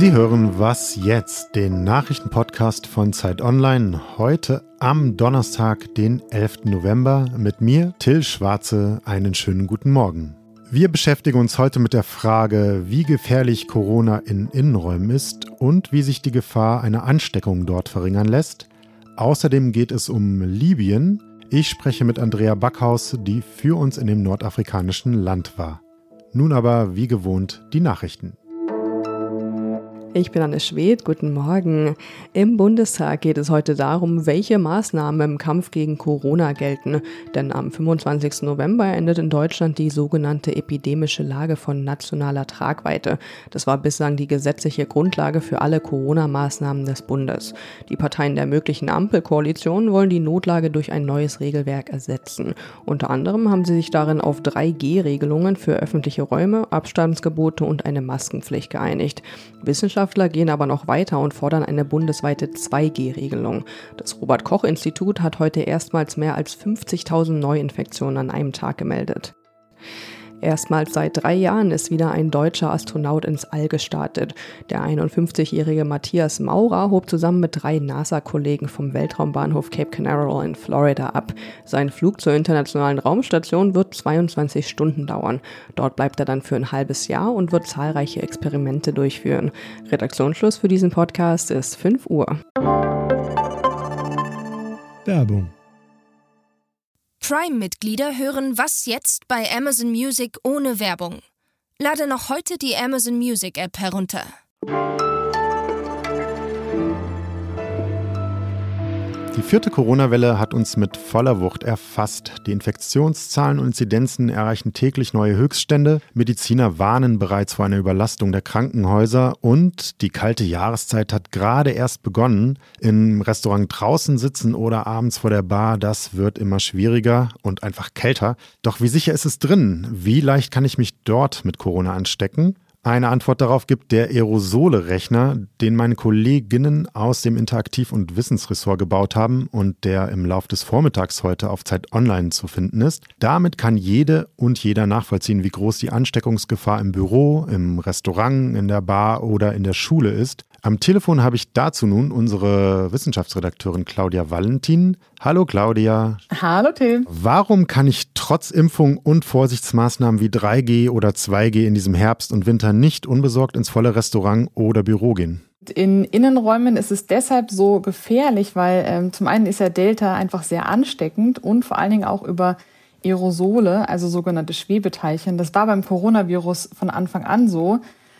Sie hören Was jetzt, den Nachrichtenpodcast von Zeit Online, heute am Donnerstag, den 11. November, mit mir, Till Schwarze. Einen schönen guten Morgen. Wir beschäftigen uns heute mit der Frage, wie gefährlich Corona in Innenräumen ist und wie sich die Gefahr einer Ansteckung dort verringern lässt. Außerdem geht es um Libyen. Ich spreche mit Andrea Backhaus, die für uns in dem nordafrikanischen Land war. Nun aber, wie gewohnt, die Nachrichten. Ich bin Anne Schwedt, guten Morgen. Im Bundestag geht es heute darum, welche Maßnahmen im Kampf gegen Corona gelten. Denn am 25. November endet in Deutschland die sogenannte epidemische Lage von nationaler Tragweite. Das war bislang die gesetzliche Grundlage für alle Corona-Maßnahmen des Bundes. Die Parteien der möglichen Ampelkoalition wollen die Notlage durch ein neues Regelwerk ersetzen. Unter anderem haben sie sich darin auf 3G-Regelungen für öffentliche Räume, Abstandsgebote und eine Maskenpflicht geeinigt. Wissenschaftler gehen aber noch weiter und fordern eine bundesweite 2G-Regelung. Das Robert-Koch-Institut hat heute erstmals mehr als 50.000 Neuinfektionen an einem Tag gemeldet. Erstmals seit 3 Jahren ist wieder ein deutscher Astronaut ins All gestartet. Der 51-jährige Matthias Maurer hob zusammen mit 3 NASA-Kollegen vom Weltraumbahnhof Cape Canaveral in Florida ab. Sein Flug zur internationalen Raumstation wird 22 Stunden dauern. Dort bleibt er dann für ein halbes Jahr und wird zahlreiche Experimente durchführen. Redaktionsschluss für diesen Podcast ist 5 Uhr. Werbung. Prime-Mitglieder hören Was jetzt bei Amazon Music ohne Werbung. Lade noch heute die Amazon Music App herunter. Die 4. Corona-Welle hat uns mit voller Wucht erfasst. Die Infektionszahlen und Inzidenzen erreichen täglich neue Höchststände. Mediziner warnen bereits vor einer Überlastung der Krankenhäuser und die kalte Jahreszeit hat gerade erst begonnen. Im Restaurant draußen sitzen oder abends vor der Bar, das wird immer schwieriger und einfach kälter. Doch wie sicher ist es drin? Wie leicht kann ich mich dort mit Corona anstecken? Eine Antwort darauf gibt der Aerosole-Rechner, den meine Kolleginnen aus dem Interaktiv- und Wissensressort gebaut haben und der im Lauf des Vormittags heute auf Zeit Online zu finden ist. Damit kann jede und jeder nachvollziehen, wie groß die Ansteckungsgefahr im Büro, im Restaurant, in der Bar oder in der Schule ist. Am Telefon habe ich dazu nun unsere Wissenschaftsredakteurin Claudia Valentin. Hallo Claudia. Hallo Tim. Warum kann ich trotz Impfung und Vorsichtsmaßnahmen wie 3G oder 2G in diesem Herbst und Winter nicht unbesorgt ins volle Restaurant oder Büro gehen? In Innenräumen ist es deshalb so gefährlich, weil zum einen ist ja Delta einfach sehr ansteckend und vor allen Dingen auch über Aerosole, also sogenannte Schwebeteilchen. Das war beim Coronavirus von Anfang an so.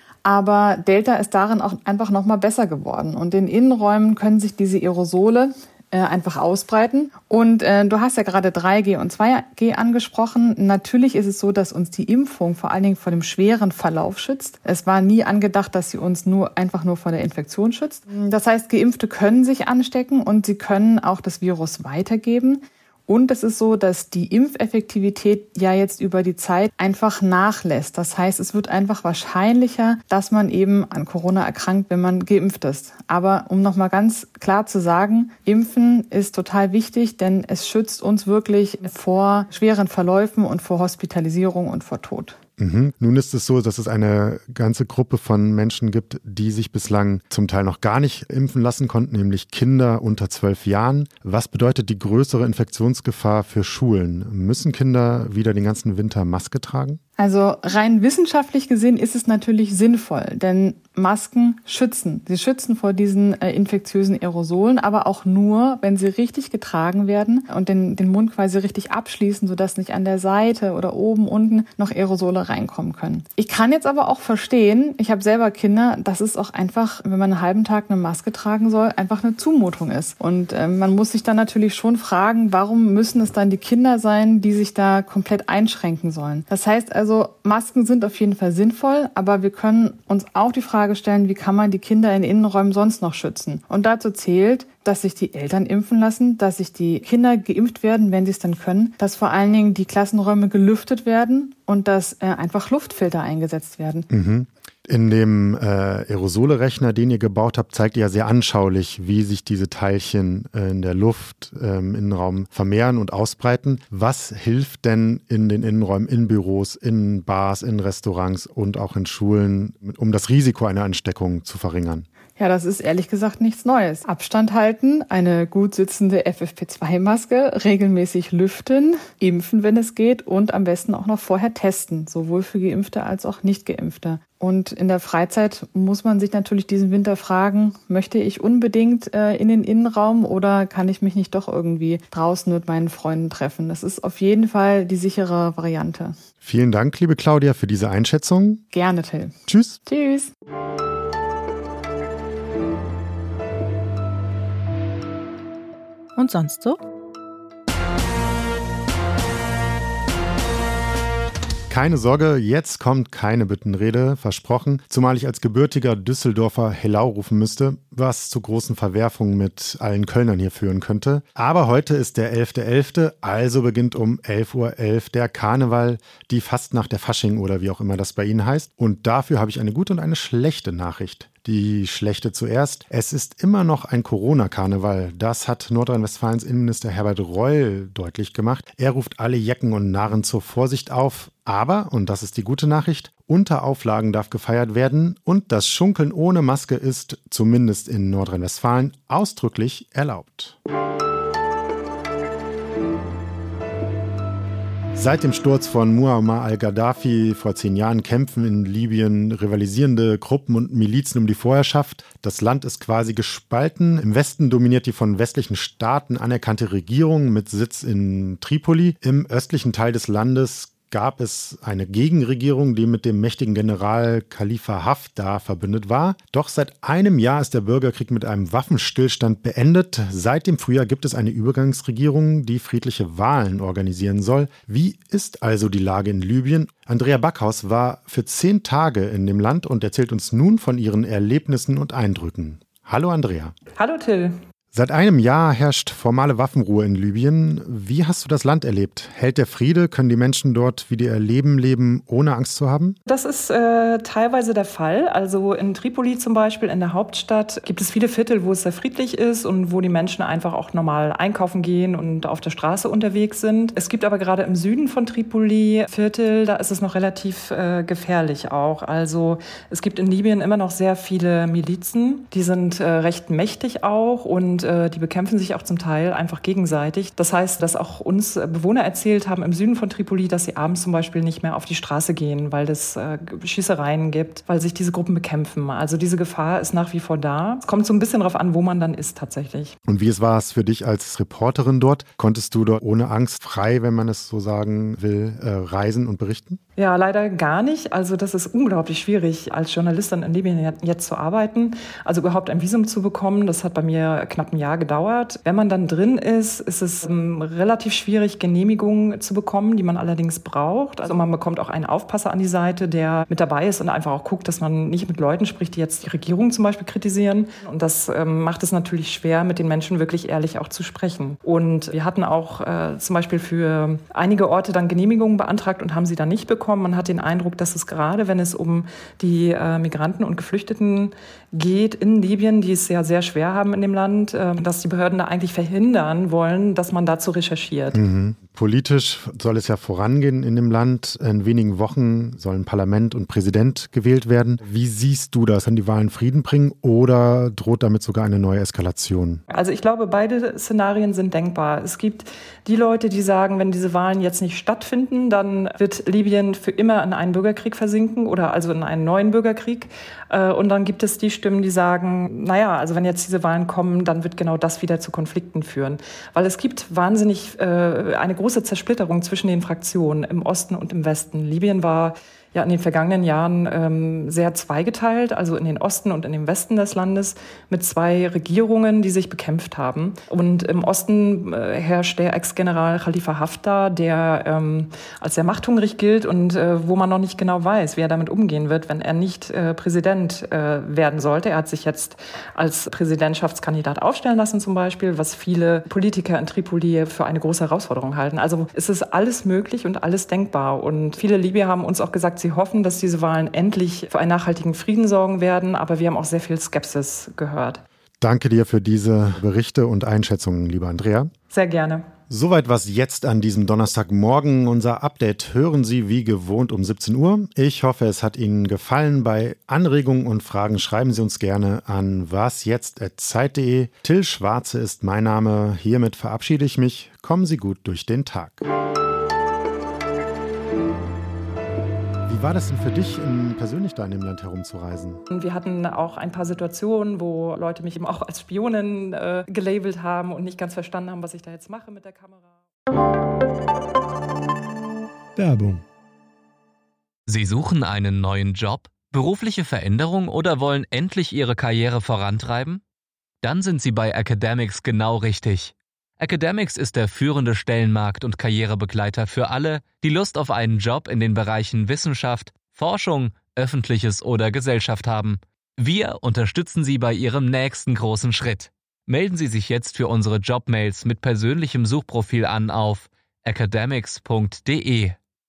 Aber Delta ist darin auch einfach noch mal besser geworden. Und in Innenräumen können sich diese Aerosole einfach ausbreiten. Und du hast ja gerade 3G und 2G angesprochen. Natürlich ist es so, dass uns die Impfung vor allen Dingen vor dem schweren Verlauf schützt. Es war nie angedacht, dass sie uns einfach nur vor der Infektion schützt. Das heißt, Geimpfte können sich anstecken und sie können auch das Virus weitergeben. Und es ist so, dass die Impfeffektivität ja jetzt über die Zeit einfach nachlässt. Das heißt, es wird einfach wahrscheinlicher, dass man eben an Corona erkrankt, wenn man geimpft ist. Aber um nochmal ganz klar zu sagen, Impfen ist total wichtig, denn es schützt uns wirklich vor schweren Verläufen und vor Hospitalisierung und vor Tod. Nun ist es so, dass es eine ganze Gruppe von Menschen gibt, die sich bislang zum Teil noch gar nicht impfen lassen konnten, nämlich Kinder unter 12 Jahren. Was bedeutet die größere Infektionsgefahr für Schulen? Müssen Kinder wieder den ganzen Winter Maske tragen? Also rein wissenschaftlich gesehen ist es natürlich sinnvoll, denn Masken schützen. Sie schützen vor diesen infektiösen Aerosolen, aber auch nur, wenn sie richtig getragen werden und den Mund quasi richtig abschließen, sodass nicht an der Seite oder oben, unten noch Aerosole reinkommen können. Ich kann jetzt aber auch verstehen, ich habe selber Kinder, dass es auch einfach, wenn man einen halben Tag eine Maske tragen soll, einfach eine Zumutung ist. Und man muss sich dann natürlich schon fragen, warum müssen es dann die Kinder sein, die sich da komplett einschränken sollen? Das heißt also, Masken sind auf jeden Fall sinnvoll, aber wir können uns auch die Frage stellen, wie kann man die Kinder in Innenräumen sonst noch schützen? Und dazu zählt, dass sich die Eltern impfen lassen, dass sich die Kinder geimpft werden, wenn sie es dann können, dass vor allen Dingen die Klassenräume gelüftet werden und dass einfach Luftfilter eingesetzt werden. Mhm. In dem Aerosole-Rechner, den ihr gebaut habt, zeigt ihr ja sehr anschaulich, wie sich diese Teilchen in der Luft im Innenraum vermehren und ausbreiten. Was hilft denn in den Innenräumen, in Büros, in Bars, in Restaurants und auch in Schulen, um das Risiko einer Ansteckung zu verringern? Ja, das ist ehrlich gesagt nichts Neues. Abstand halten, eine gut sitzende FFP2-Maske, regelmäßig lüften, impfen, wenn es geht und am besten auch noch vorher testen, sowohl für Geimpfte als auch Nicht-Geimpfte. Und in der Freizeit muss man sich natürlich diesen Winter fragen, möchte ich unbedingt in den Innenraum oder kann ich mich nicht doch irgendwie draußen mit meinen Freunden treffen? Das ist auf jeden Fall die sichere Variante. Vielen Dank, liebe Claudia, für diese Einschätzung. Gerne, Till. Tschüss. Tschüss. Und sonst so? Keine Sorge, jetzt kommt keine Bittenrede, versprochen, zumal ich als gebürtiger Düsseldorfer Hello rufen müsste, was zu großen Verwerfungen mit allen Kölnern hier führen könnte. Aber heute ist der 11.11., also beginnt um 11.11 Uhr der Karneval, die Fastnacht der Fasching oder wie auch immer das bei Ihnen heißt. Und dafür habe ich eine gute und eine schlechte Nachricht. Die schlechte zuerst. Es ist immer noch ein Corona-Karneval. Das hat Nordrhein-Westfalens Innenminister Herbert Reul deutlich gemacht. Er ruft alle Jecken und Narren zur Vorsicht auf. Aber, und das ist die gute Nachricht, unter Auflagen darf gefeiert werden und das Schunkeln ohne Maske ist, zumindest in Nordrhein-Westfalen, ausdrücklich erlaubt. Seit dem Sturz von Muammar al-Gaddafi vor 10 Jahren kämpfen in Libyen rivalisierende Gruppen und Milizen um die Vorherrschaft. Das Land ist quasi gespalten. Im Westen dominiert die von westlichen Staaten anerkannte Regierung mit Sitz in Tripoli. Im östlichen Teil des Landes gab es eine Gegenregierung, die mit dem mächtigen General Khalifa Haftar verbündet war. Doch seit einem Jahr ist der Bürgerkrieg mit einem Waffenstillstand beendet. Seit dem Frühjahr gibt es eine Übergangsregierung, die friedliche Wahlen organisieren soll. Wie ist also die Lage in Libyen? Andrea Backhaus war für 10 Tage in dem Land und erzählt uns nun von ihren Erlebnissen und Eindrücken. Hallo Andrea. Hallo Till. Seit einem Jahr herrscht formale Waffenruhe in Libyen. Wie hast du das Land erlebt? Hält der Friede? Können die Menschen dort wieder ihr Leben leben, ohne Angst zu haben? Das ist teilweise der Fall. Also in Tripoli zum Beispiel, in der Hauptstadt, gibt es viele Viertel, wo es sehr friedlich ist und wo die Menschen einfach auch normal einkaufen gehen und auf der Straße unterwegs sind. Es gibt aber gerade im Süden von Tripoli Viertel, da ist es noch relativ gefährlich auch. Also es gibt in Libyen immer noch sehr viele Milizen. Die sind recht mächtig auch und die bekämpfen sich auch zum Teil einfach gegenseitig. Das heißt, dass auch uns Bewohner erzählt haben im Süden von Tripoli, dass sie abends zum Beispiel nicht mehr auf die Straße gehen, weil es Schießereien gibt, weil sich diese Gruppen bekämpfen. Also diese Gefahr ist nach wie vor da. Es kommt so ein bisschen darauf an, wo man dann ist tatsächlich. Und wie war es für dich als Reporterin dort? Konntest du dort ohne Angst frei, wenn man es so sagen will, reisen und berichten? Ja, leider gar nicht. Also das ist unglaublich schwierig, als Journalistin in Libyen jetzt zu arbeiten. Also überhaupt ein Visum zu bekommen, das hat bei mir knapp ein Jahr gedauert. Wenn man dann drin ist, ist es relativ schwierig, Genehmigungen zu bekommen, die man allerdings braucht. Also man bekommt auch einen Aufpasser an die Seite, der mit dabei ist und einfach auch guckt, dass man nicht mit Leuten spricht, die jetzt die Regierung zum Beispiel kritisieren. Und das macht es natürlich schwer, mit den Menschen wirklich ehrlich auch zu sprechen. Und wir hatten auch zum Beispiel für einige Orte dann Genehmigungen beantragt und haben sie dann nicht bekommen. Man hat den Eindruck, dass es gerade, wenn es um die Migranten und Geflüchteten geht in Libyen, die es ja sehr schwer haben in dem Land, dass die Behörden da eigentlich verhindern wollen, dass man dazu recherchiert. Mhm. Politisch soll es ja vorangehen in dem Land. In wenigen Wochen sollen Parlament und Präsident gewählt werden. Wie siehst du das? Kann die Wahlen Frieden bringen oder droht damit sogar eine neue Eskalation? Also ich glaube, beide Szenarien sind denkbar. Es gibt die Leute, die sagen, wenn diese Wahlen jetzt nicht stattfinden, dann wird Libyen für immer in einen Bürgerkrieg versinken oder also in einen neuen Bürgerkrieg. Und dann gibt es die Stimmen, die sagen, naja, also wenn jetzt diese Wahlen kommen, dann wird genau das wieder zu Konflikten führen. Weil es gibt wahnsinnig eine große Zersplitterung zwischen den Fraktionen im Osten und im Westen. Libyen war in den vergangenen Jahren sehr zweigeteilt, also in den Osten und in den Westen des Landes, mit 2 Regierungen, die sich bekämpft haben. Und im Osten herrscht der Ex-General Khalifa Haftar, der als sehr machthungrig gilt und wo man noch nicht genau weiß, wie er damit umgehen wird, wenn er nicht Präsident werden sollte. Er hat sich jetzt als Präsidentschaftskandidat aufstellen lassen zum Beispiel, was viele Politiker in Tripoli für eine große Herausforderung halten. Also es ist alles möglich und alles denkbar. Und viele Libyer haben uns auch gesagt, sie hoffen, dass diese Wahlen endlich für einen nachhaltigen Frieden sorgen werden. Aber wir haben auch sehr viel Skepsis gehört. Danke dir für diese Berichte und Einschätzungen, liebe Andrea. Sehr gerne. Soweit was jetzt an diesem Donnerstagmorgen. Unser Update hören Sie wie gewohnt um 17 Uhr. Ich hoffe, es hat Ihnen gefallen. Bei Anregungen und Fragen schreiben Sie uns gerne an wasjetzt@zeit.de. Till Schwarze ist mein Name. Hiermit verabschiede ich mich. Kommen Sie gut durch den Tag. Wie war das denn für dich, persönlich da in dem Land herumzureisen? Wir hatten auch ein paar Situationen, wo Leute mich eben auch als Spionin gelabelt haben und nicht ganz verstanden haben, was ich da jetzt mache mit der Kamera. Werbung. Sie suchen einen neuen Job, berufliche Veränderung oder wollen endlich Ihre Karriere vorantreiben? Dann sind Sie bei Academics genau richtig. Academics ist der führende Stellenmarkt- und Karrierebegleiter für alle, die Lust auf einen Job in den Bereichen Wissenschaft, Forschung, Öffentliches oder Gesellschaft haben. Wir unterstützen Sie bei Ihrem nächsten großen Schritt. Melden Sie sich jetzt für unsere Jobmails mit persönlichem Suchprofil an auf academics.de.